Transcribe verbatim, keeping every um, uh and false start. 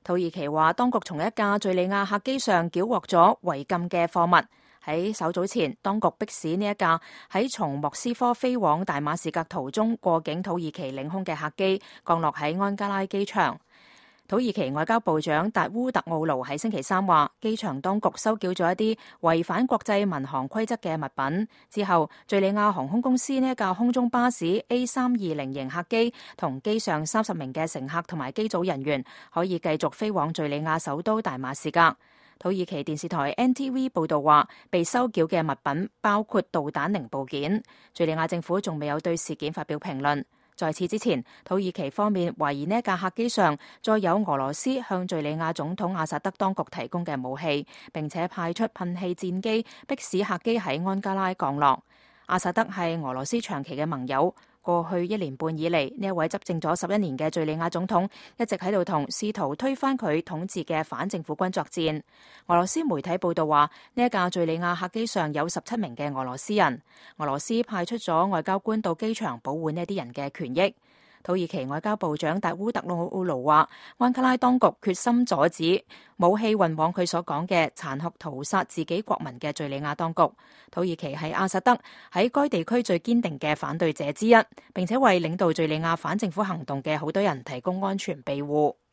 土耳其話，當局從一架敘利亞客機上繳獲咗違禁嘅貨物。喺稍早前，當局迫使呢一架喺從莫斯科飛往大馬士革途中過境土耳其領空嘅客機降落喺安加拉機場。土耳其外交部長達烏特奧盧喺星期三話，機場當局收繳咗一啲違反國際民航規則嘅物品之後，敘利亞航空公司呢一架空中巴士 A 三二零型客機同機上三十名嘅乘客同埋機組人員可以繼續飛往敘利亞首都大馬士革。土耳其電視台 N T V 報道話，被收繳嘅物品包括導彈零部件。敘利亞政府仲未有對事件發表評論。在此之前，土耳其方面懷疑呢一架客機上載有俄羅斯向敘利亞總統阿薩德當局提供嘅武器，並且派出噴氣戰機迫使客機喺安加拉降落。阿薩德係俄羅斯長期嘅盟友。過去一年半以嚟，呢一位執政咗十一年嘅敘利亞總統一直喺度同試圖推翻佢統治嘅反政府軍作戰。俄羅斯媒體報道話，呢一架敘利亞客機上有十七名嘅俄羅斯人，俄羅斯派出咗外交官到機場保護呢啲人嘅權益。土耳其外交部長達烏特奧盧話，安卡拉當局決心阻止武器運往佢所講嘅殘酷屠殺自己國民嘅敘利亞當局。土耳其係阿薩德喺該地區最堅定嘅反對者之一，並且為領導敘利亞反政府行動嘅好多人提供安全庇護。